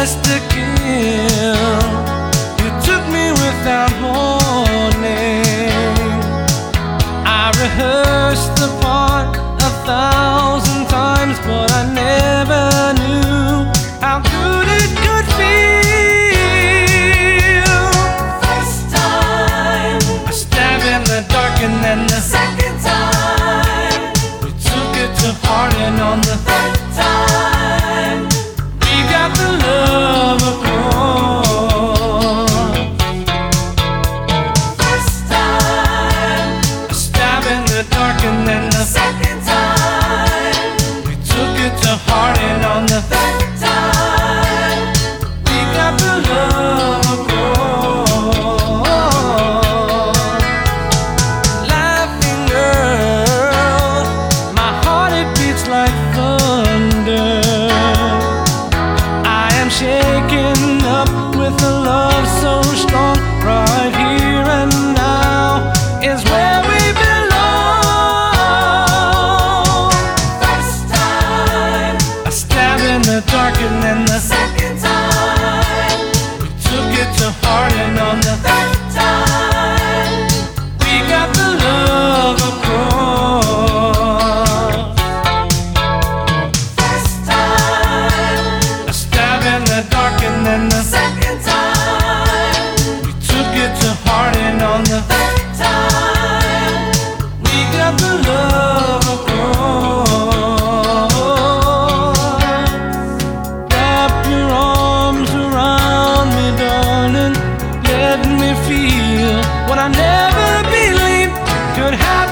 just to kill. You took me without warning. I rehearsed the part 1,000 times, but I never knew how good it could feel. First time, A stab in the dark, and then the second time, we took it to heart, and on the third time, we got the love across. first time, A stab in the dark, and then the second time, we took it to heart, and on the third time, we got the love across. Laughing girl, my heart it beats like thunder. I am shaken up with a love so strong. Right here and now is where we belong. first time, A stab in the dark, and then the second time, we took it to heart, and on the third time, we got the love across. first time, A stab in the dark, and then the second time, we took it to heart, and on the third time, we got the love across. Wrap your arms around me, darling. Let me feel what I never believed could happen.